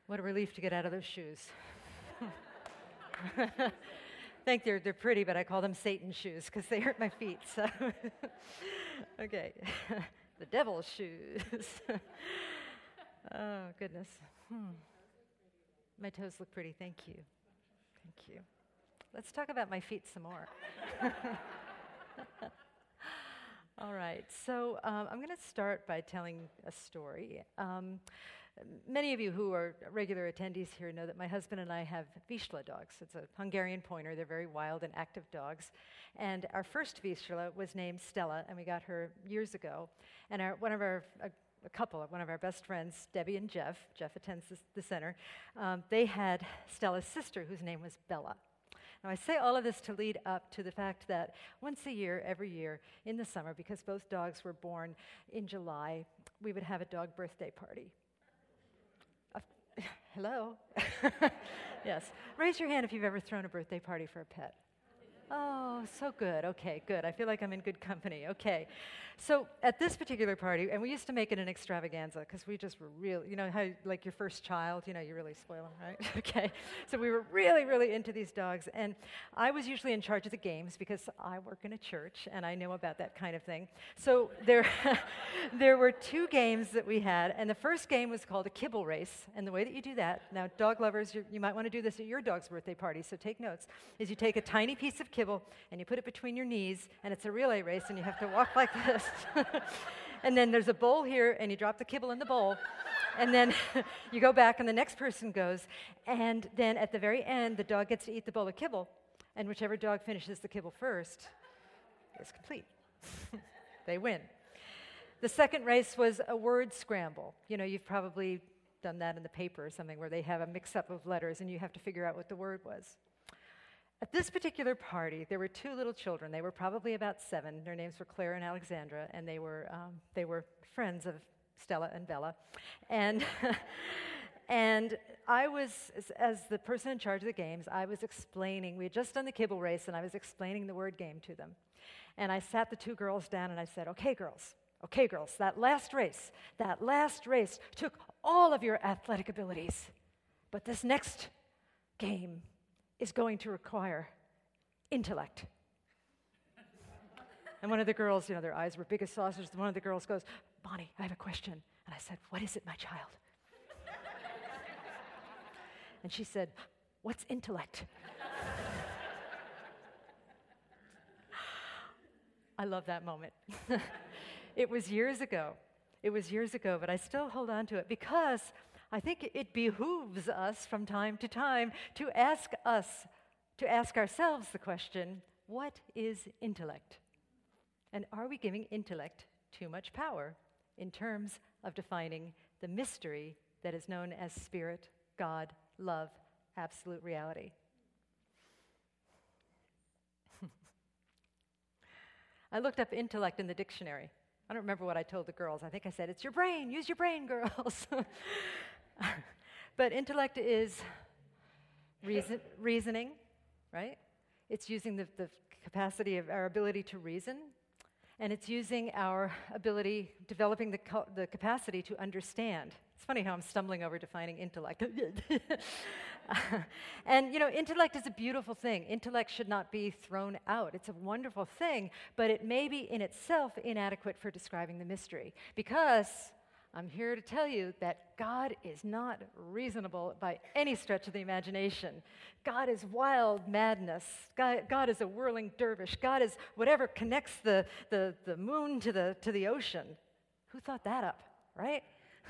What a relief to get out of those shoes. I think they're pretty, but I call them Satan's shoes because they hurt my feet. So, okay, the devil's shoes. Oh goodness. My toes look pretty. Thank you. Thank you. Let's talk about my feet some more. All right, so I'm going to start by telling a story. Many of you who are regular attendees here know that my husband and I have Vizsla dogs. It's a Hungarian pointer. They're very wild and active dogs. And our first Vizsla was named Stella, and we got her years ago. And one of our best friends, Debbie and Jeff attends the center, they had Stella's sister, whose name was Bella. Now, I say all of this to lead up to the fact that once a year, every year, in the summer, because both dogs were born in July, we would have a dog birthday party. Hello? Yes. Raise your hand if you've ever thrown a birthday party for a pet. Oh, so good. Okay, good. I feel like I'm in good company. Okay. So at this particular party, and we used to make it an extravaganza because we just were really, you know how, like your first child, you know, you really spoil them, right? Okay. So we were really, really into these dogs. And I was usually in charge of the games because I work in a church and I know about that kind of thing. So there were two games that we had. And the first game was called a kibble race. And the way that you do that, now dog lovers, you might want to do this at your dog's birthday party, so take notes, is you take a tiny piece of kibble and you put it between your knees, and it's a relay race, and you have to walk like this. And then there's a bowl here, and you drop the kibble in the bowl, and then you go back, and the next person goes, and then at the very end, the dog gets to eat the bowl of kibble, and whichever dog finishes the kibble first is complete. They win. The second race was a word scramble. You know, you've probably done that in the paper or something where they have a mix-up of letters, and you have to figure out what the word was. At this particular party, there were two little children. They were probably about 7. Their names were Claire and Alexandra, and they were friends of Stella and Bella. And and I was, as the person in charge of the games, I was explaining. We had just done the kibble race, and I was explaining the word game to them. And I sat the two girls down, and I said, okay, girls, that last race took all of your athletic abilities. But this next game is going to require intellect. And one of the girls, you know, their eyes were big as saucers. One of the girls goes, Bonnie, I have a question. And I said, what is it, my child? And she said, what's intellect? I love that moment. It was years ago, but I still hold on to it because I think it behooves us from time to time to ask ourselves the question, what is intellect? And are we giving intellect too much power in terms of defining the mystery that is known as spirit, God, love, absolute reality? I looked up intellect in the dictionary. I don't remember what I told the girls. I think I said, it's your brain. Use your brain, girls. But intellect is reasoning, right? It's using the capacity of our ability to reason, and it's using our ability, developing the capacity to understand. It's funny how I'm stumbling over defining intellect. And, you know, intellect is a beautiful thing. Intellect should not be thrown out. It's a wonderful thing, but it may be in itself inadequate for describing the mystery, because I'm here to tell you that God is not reasonable by any stretch of the imagination. God is wild madness. God is a whirling dervish. God is whatever connects the moon to the ocean. Who thought that up, right?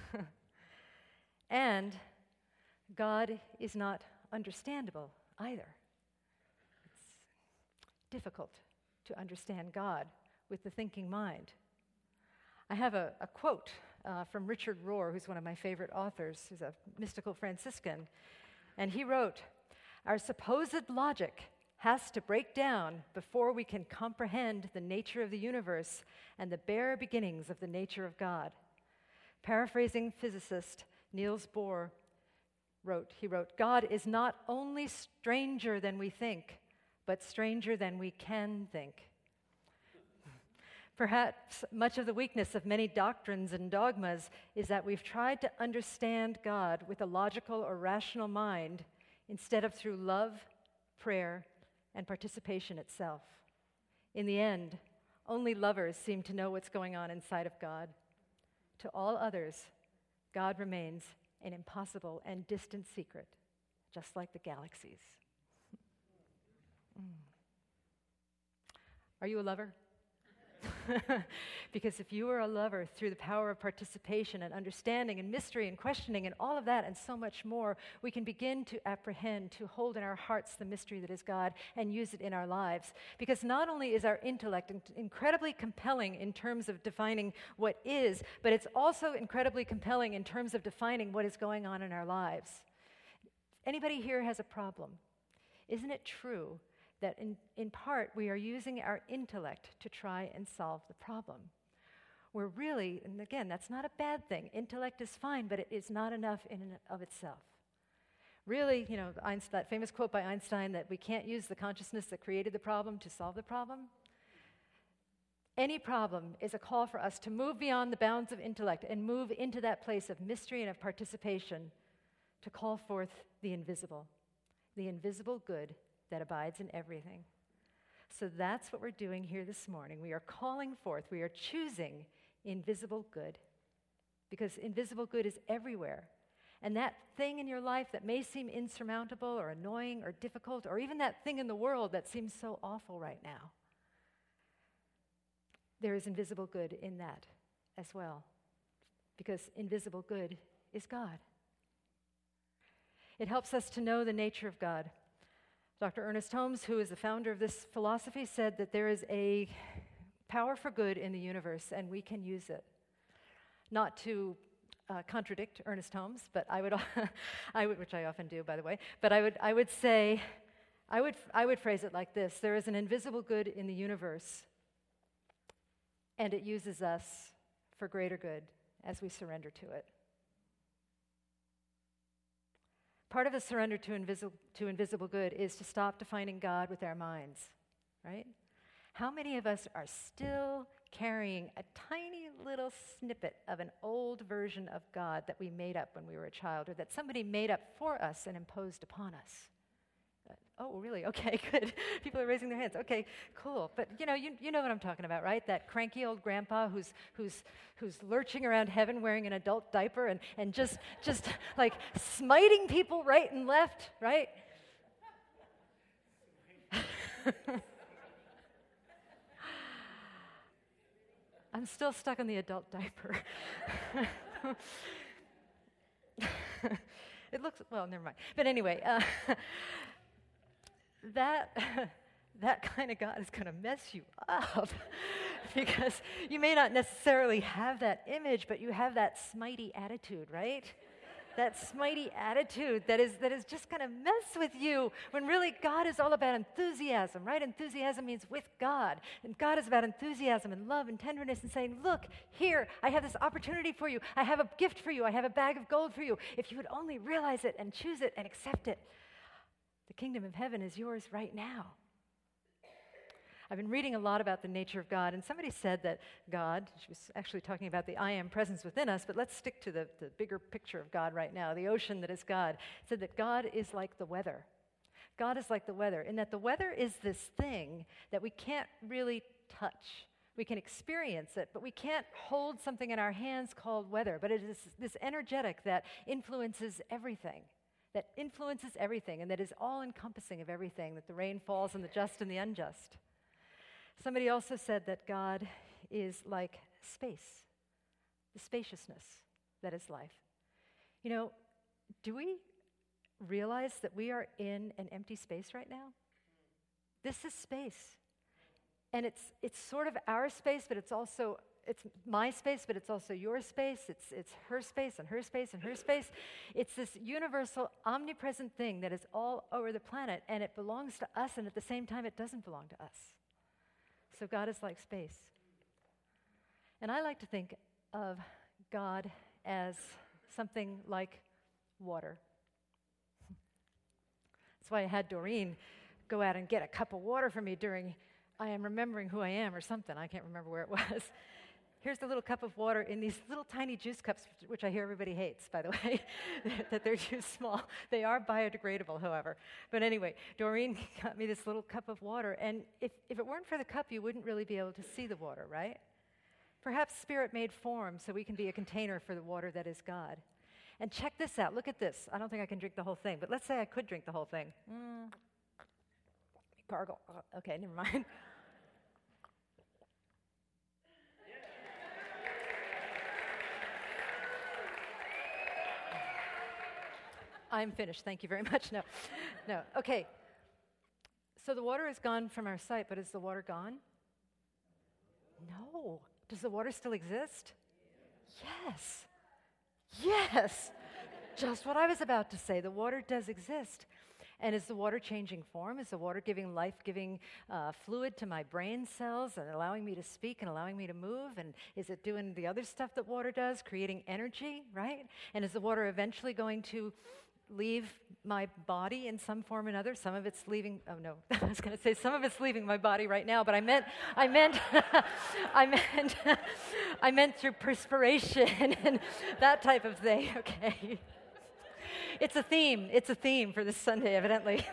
And God is not understandable either. It's difficult to understand God with the thinking mind. I have a quote from Richard Rohr, who's one of my favorite authors, who's a mystical Franciscan, and he wrote, our supposed logic has to break down before we can comprehend the nature of the universe and the bare beginnings of the nature of God. Paraphrasing physicist Niels Bohr he wrote, God is not only stranger than we think, but stranger than we can think. Perhaps much of the weakness of many doctrines and dogmas is that we've tried to understand God with a logical or rational mind instead of through love, prayer, and participation itself. In the end, only lovers seem to know what's going on inside of God. To all others, God remains an impossible and distant secret, just like the galaxies. Are you a lover? Because if you are a lover through the power of participation and understanding and mystery and questioning and all of that and so much more, we can begin to apprehend, to hold in our hearts the mystery that is God and use it in our lives. Because not only is our intellect incredibly compelling in terms of defining what is, but it's also incredibly compelling in terms of defining what is going on in our lives. Anybody here has a problem? Isn't it true that in part we are using our intellect to try and solve the problem? We're really, and again, that's not a bad thing. Intellect is fine, but it is not enough in and of itself. Really, that famous quote by Einstein that we can't use the consciousness that created the problem to solve the problem. Any problem is a call for us to move beyond the bounds of intellect and move into that place of mystery and of participation to call forth the invisible good that abides in everything. So that's what we're doing here this morning. We are calling forth, we are choosing invisible good, because invisible good is everywhere. And that thing in your life that may seem insurmountable or annoying or difficult, or even that thing in the world that seems so awful right now, there is invisible good in that as well, because invisible good is God. It helps us to know the nature of God. Dr. Ernest Holmes, who is the founder of this philosophy, said that there is a power for good in the universe, and we can use it. Not to contradict Ernest Holmes, but I would, which I often do, by the way. But I would say, I would phrase it like this: there is an invisible good in the universe, and it uses us for greater good as we surrender to it. Part of the surrender to invisible good is to stop defining God with our minds, right? How many of us are still carrying a tiny little snippet of an old version of God that we made up when we were a child, or that somebody made up for us and imposed upon us? Oh, really? Okay, good. People are raising their hands. Okay, cool. But you know what I'm talking about, right? That cranky old grandpa who's lurching around heaven wearing an adult diaper and just like smiting people right and left, right? I'm still stuck on the adult diaper. It looks, well, never mind. But anyway, that kind of God is going to mess you up because you may not necessarily have that image, but you have that smitey attitude, right? That smitey attitude that is just going to mess with you when really God is all about enthusiasm, right? Enthusiasm means with God. And God is about enthusiasm and love and tenderness and saying, look, here, I have this opportunity for you. I have a gift for you. I have a bag of gold for you. If you would only realize it and choose it and accept it, the kingdom of heaven is yours right now. I've been reading a lot about the nature of God, and somebody said that God, she was actually talking about the I am presence within us, but let's stick to the bigger picture of God right now, the ocean that is God, said that God is like the weather. God is like the weather, in that the weather is this thing that we can't really touch. We can experience it, but we can't hold something in our hands called weather, but it is this energetic that influences everything. And that is all-encompassing of everything, that the rain falls on the just and the unjust. Somebody also said that God is like space, the spaciousness that is life. Do we realize that we are in an empty space right now? This is space. And it's sort of our space, but it's my space, but it's also your space. It's her space and her space and her space. It's this universal, omnipresent thing that is all over the planet, and it belongs to us, and at the same time, it doesn't belong to us. So God is like space. And I like to think of God as something like water. That's why I had Doreen go out and get a cup of water for me during I am remembering who I am or something. I can't remember where it was. Here's the little cup of water in these little tiny juice cups, which I hear everybody hates, by the way, that they're too small. They are biodegradable, however. But anyway, Doreen got me this little cup of water, and if it weren't for the cup, you wouldn't really be able to see the water, right? Perhaps Spirit made form so we can be a container for the water that is God. And check this out. Look at this. I don't think I can drink the whole thing, but let's say I could drink the whole thing. Gargle. Okay, never mind. I'm finished. Thank you very much. No. Okay. So the water is gone from our sight, but is the water gone? No. Does the water still exist? Yes. Yes. Just what I was about to say. The water does exist. And is the water changing form? Is the water giving life-giving fluid to my brain cells and allowing me to speak and allowing me to move? And is it doing the other stuff that water does, creating energy, right? And is the water eventually going to leave my body in some form or another? Some of it's leaving, oh no, I was going to say some of it's leaving my body right now, but I meant I meant through perspiration and that type of thing, okay. It's a theme for this Sunday, evidently.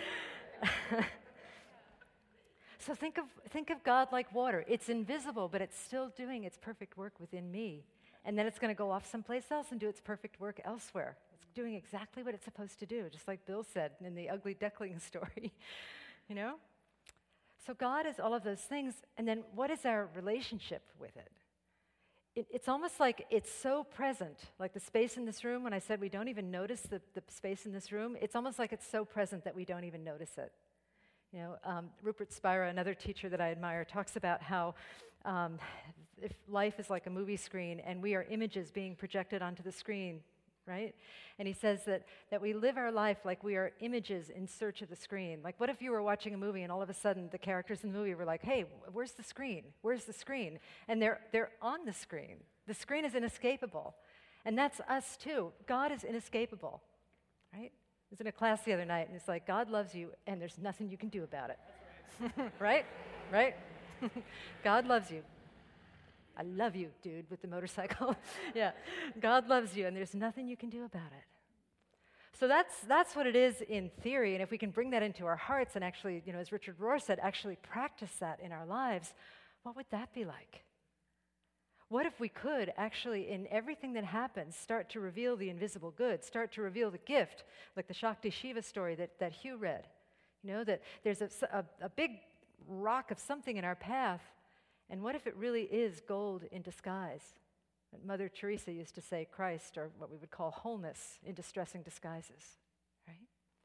So think of God like water. It's invisible, but it's still doing its perfect work within me. And then it's going to go off someplace else and do its perfect work elsewhere. It's doing exactly what it's supposed to do, just like Bill said in the ugly duckling story, you know? So God is all of those things, and then what is our relationship with it? It's almost like it's so present, like the space in this room, when I said we don't even notice the space in this room, it's almost like it's so present that we don't even notice it. You know, Rupert Spira, another teacher that I admire, talks about how if life is like a movie screen and we are images being projected onto the screen, right? And he says that we live our life like we are images in search of the screen. Like, what if you were watching a movie and all of a sudden the characters in the movie were like, hey, where's the screen? Where's the screen? And they're on the screen. The screen is inescapable. And that's us too. God is inescapable, right? I was in a class the other night and it's like, God loves you and there's nothing you can do about it. Right? Right? God loves you. I love you, dude, with the motorcycle. Yeah, God loves you, and there's nothing you can do about it. So that's what it is in theory, and if we can bring that into our hearts and actually, you know, as Richard Rohr said, actually practice that in our lives, what would that be like? What if we could actually, in everything that happens, start to reveal the invisible good, start to reveal the gift, like the Shakti Shiva story that Hugh read? You know, that there's a big rock of something in our path. And what if it really is gold in disguise? Mother Teresa used to say Christ, or what we would call wholeness, in distressing disguises, right?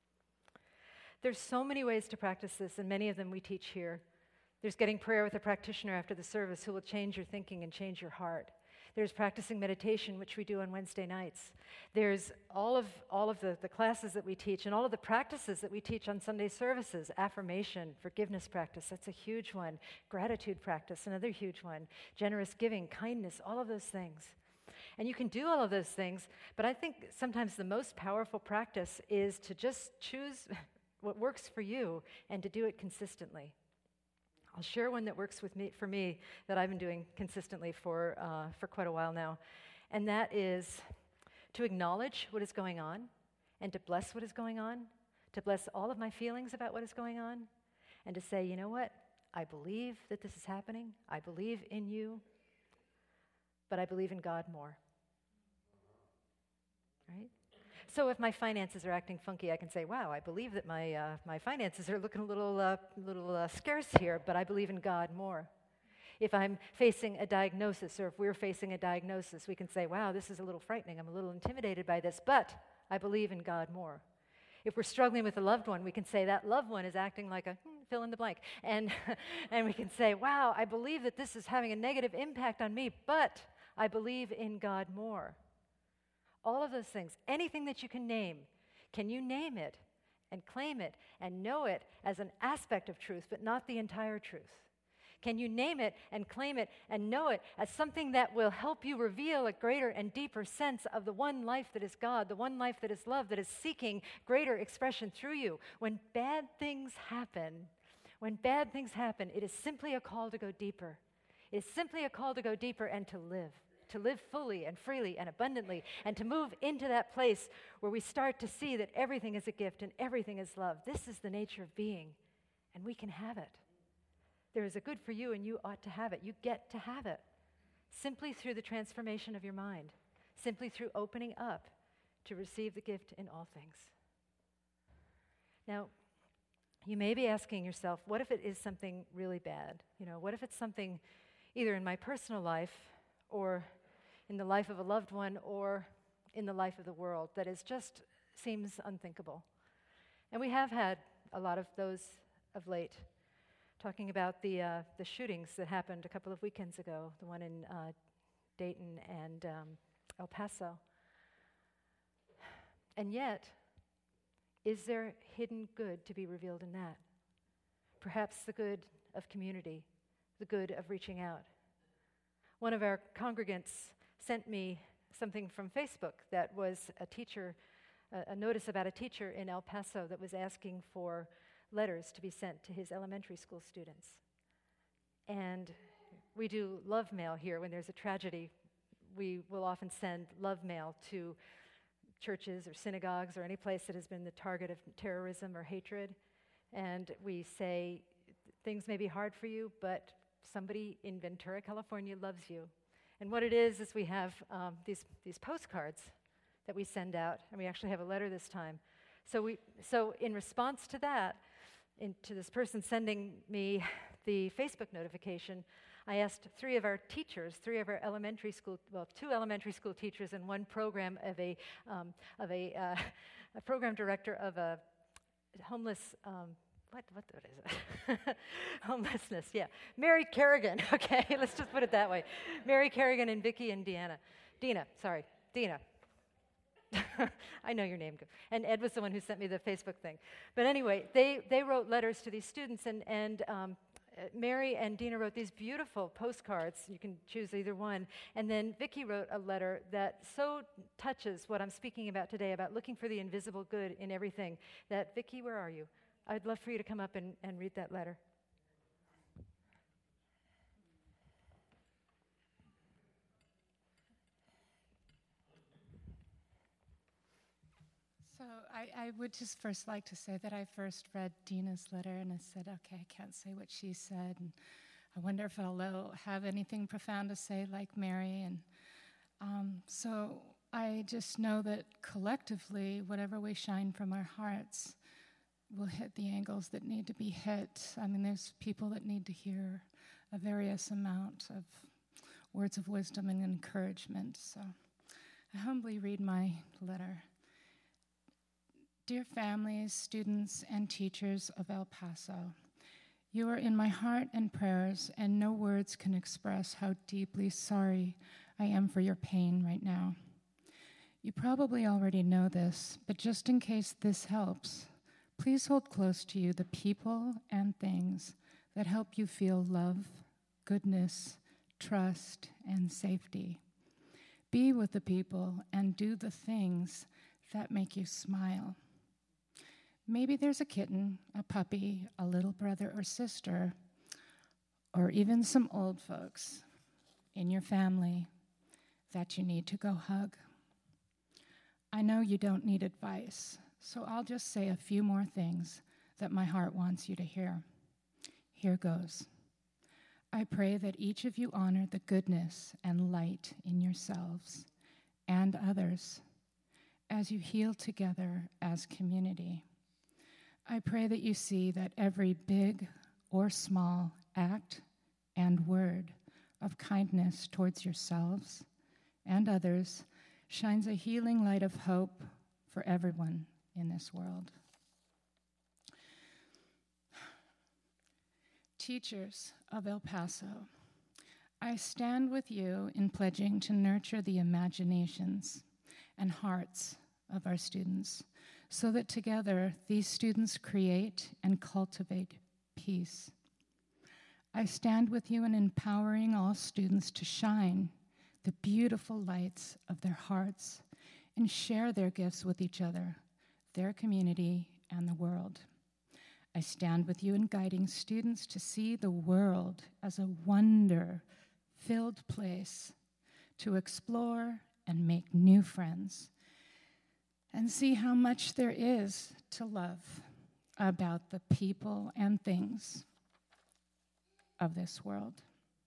There's so many ways to practice this, and many of them we teach here. There's getting prayer with a practitioner after the service who will change your thinking and change your heart. There's practicing meditation, which we do on Wednesday nights. There's all of the classes that we teach and all of the practices that we teach on Sunday services. Affirmation, forgiveness practice, that's a huge one. Gratitude practice, another huge one. Generous giving, kindness, all of those things. And you can do all of those things, but I think sometimes the most powerful practice is to just choose what works for you and to do it consistently. I'll share one that works for me that I've been doing consistently for quite a while now, and that is to acknowledge what is going on and to bless what is going on, to bless all of my feelings about what is going on, and to say, you know what, I believe that this is happening, I believe in you, but I believe in God more, right? So if my finances are acting funky, I can say, wow, I believe that my finances are looking a little scarce here, but I believe in God more. If I'm facing a diagnosis, or if we're facing a diagnosis, we can say, wow, this is a little frightening. I'm a little intimidated by this, but I believe in God more. If we're struggling with a loved one, we can say that loved one is acting like a fill in the blank. And we can say, wow, I believe that this is having a negative impact on me, but I believe in God more. All of those things, anything that you can name, can you name it and claim it and know it as an aspect of truth, but not the entire truth? Can you name it and claim it and know it as something that will help you reveal a greater and deeper sense of the one life that is God, the one life that is love, that is seeking greater expression through you? When bad things happen, When bad things happen, it is simply a call to go deeper. It is simply a call to go deeper and to live fully and freely and abundantly, and to move into that place where we start to see that everything is a gift and everything is love. This is the nature of being, and we can have it. There is a good for you, and you ought to have it. You get to have it simply through the transformation of your mind, simply through opening up to receive the gift in all things. Now, you may be asking yourself, what if it is something really bad? What if it's something either in my personal life or in the life of a loved one or in the life of the world that just seems unthinkable? And we have had a lot of those of late, talking about the shootings that happened a couple of weekends ago, the one in Dayton and El Paso. And yet, is there hidden good to be revealed in that? Perhaps the good of community, the good of reaching out. One of our congregants sent me something from Facebook that was a notice about a teacher in El Paso that was asking for letters to be sent to his elementary school students. And we do love mail here. When there's a tragedy, we will often send love mail to churches or synagogues or any place that has been the target of terrorism or hatred. And we say, things may be hard for you, but somebody in Ventura, California loves you. And what it is we have these postcards that we send out, and we actually have a letter this time. So in response to that, to this person sending me the Facebook notification, I asked three of our elementary school, two elementary school teachers and one program of a program director of a homeless, what is it? Homelessness, yeah. Mary Kerrigan, okay, let's just put it that way. Mary Kerrigan and Vicki and Dina. I know your name. And Ed was the one who sent me the Facebook thing. But anyway, they wrote letters to these students, and Mary and Dina wrote these beautiful postcards. You can choose either one. And then Vicki wrote a letter that so touches what I'm speaking about today, about looking for the invisible good in everything, that, Vicki, where are you? I'd love for you to come up and read that letter. So I would just first like to say that I first read Dina's letter and I said, okay, I can't say what she said. And I wonder if I'll have anything profound to say like Mary. And so I just know that collectively, whatever we shine from our hearts will hit the angles that need to be hit. I mean, there's people that need to hear a various amount of words of wisdom and encouragement. So I humbly read my letter. Dear families, students, and teachers of El Paso, you are in my heart and prayers, and no words can express how deeply sorry I am for your pain right now. You probably already know this, but just in case this helps, please hold close to you the people and things that help you feel love, goodness, trust, and safety. Be with the people and do the things that make you smile. Maybe there's a kitten, a puppy, a little brother or sister, or even some old folks in your family that you need to go hug. I know you don't need advice, so I'll just say a few more things that my heart wants you to hear. Here goes. I pray that each of you honor the goodness and light in yourselves and others as you heal together as community. I pray that you see that every big or small act and word of kindness towards yourselves and others shines a healing light of hope for everyone in this world. Teachers of El Paso, I stand with you in pledging to nurture the imaginations and hearts of our students, so that together these students create and cultivate peace. I stand with you in empowering all students to shine the beautiful lights of their hearts and share their gifts with each other, their community, and the world. I stand with you in guiding students to see the world as a wonder-filled place to explore and make new friends and see how much there is to love about the people and things of this world.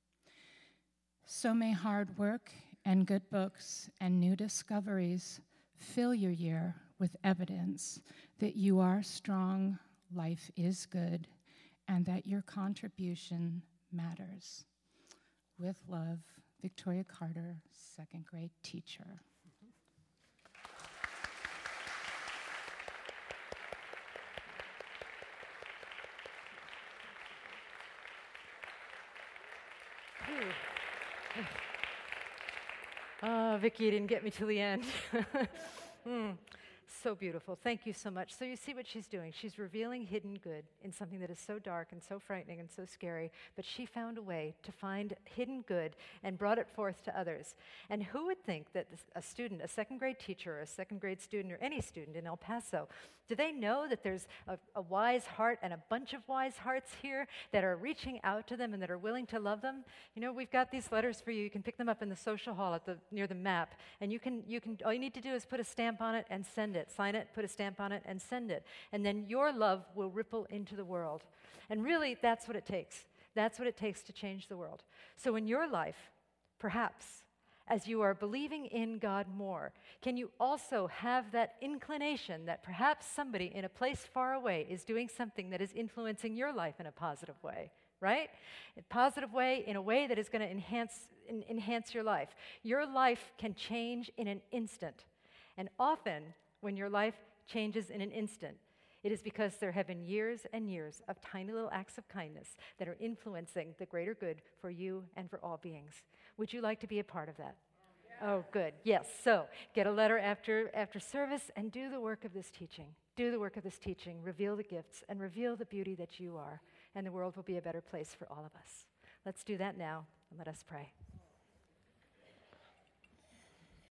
So may hard work and good books and new discoveries fill your year with evidence that you are strong, life is good, and that your contribution matters. With love, Victoria Carter, second grade teacher. Oh, Vicki, you didn't get me till the end. So beautiful. Thank you so much. So you see what she's doing. She's revealing hidden good in something that is so dark and so frightening and so scary, but she found a way to find hidden good and brought it forth to others. And who would think that a student, a second grade teacher, or a second grade student, or any student in El Paso, do they know that there's a wise heart and a bunch of wise hearts here that are reaching out to them and that are willing to love them? You know, we've got these letters for you. You can pick them up in the social hall near the map, and you can all you need to do is put a stamp on it and send it. Sign it, put a stamp on it, and send it. And then your love will ripple into the world. And really, that's what it takes. That's what it takes to change the world. So in your life, perhaps, as you are believing in God more, can you also have that inclination that perhaps somebody in a place far away is doing something that is influencing your life in a positive way, right? A positive way, in a way that is going to enhance your life. Your life can change in an instant. And often, when your life changes in an instant, it is because there have been years and years of tiny little acts of kindness that are influencing the greater good for you and for all beings. Would you like to be a part of that? Oh, good. Yes. So get a letter after service and do the work of this teaching. Do the work of this teaching. Reveal the gifts and reveal the beauty that you are. And the world will be a better place for all of us. Let's do that now, and let us pray.